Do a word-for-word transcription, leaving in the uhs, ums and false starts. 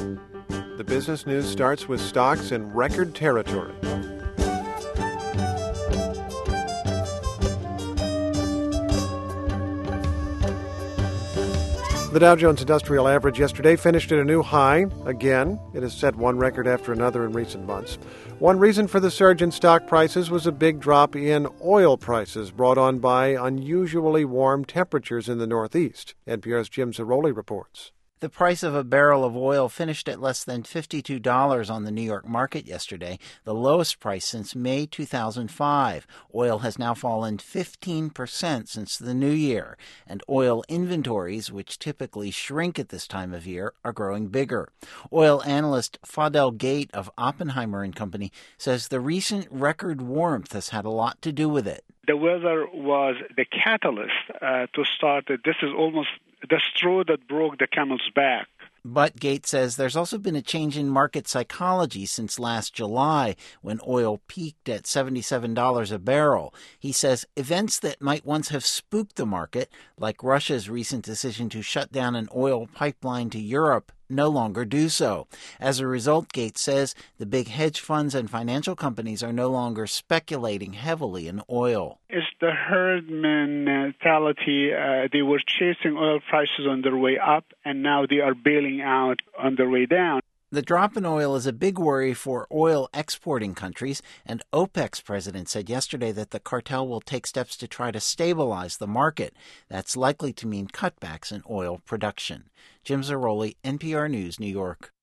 The business news starts with stocks in record territory. The Dow Jones Industrial Average yesterday finished at a new high. Again, it has set one record after another in recent months. One reason for the surge in stock prices was a big drop in oil prices brought on by unusually warm temperatures in the Northeast. N P R's Jim Zarroli reports. The price of a barrel of oil finished at less than fifty-two dollars on the New York market yesterday, the lowest price since May two thousand five. Oil has now fallen fifteen percent since the new year, and oil inventories, which typically shrink at this time of year, are growing bigger. Oil analyst Fadel Gate of Oppenheimer and Company says the recent record warmth has had a lot to do with it. The weather was the catalyst uh, to start it. This is almost the straw that broke the camel's back. But Gates says there's also been a change in market psychology since last July, when oil peaked at seventy-seven dollars a barrel. He says events that might once have spooked the market, like Russia's recent decision to shut down an oil pipeline to Europe, no longer do so. As a result, Gates says the big hedge funds and financial companies are no longer speculating heavily in oil. It's the herd mentality. Uh, they were chasing oil prices on their way up, and now they are bailing out on their way down. The drop in oil is a big worry for oil exporting countries, and OPEC's president said yesterday that the cartel will take steps to try to stabilize the market. That's likely to mean cutbacks in oil production. Jim Zarroli, N P R News, New York.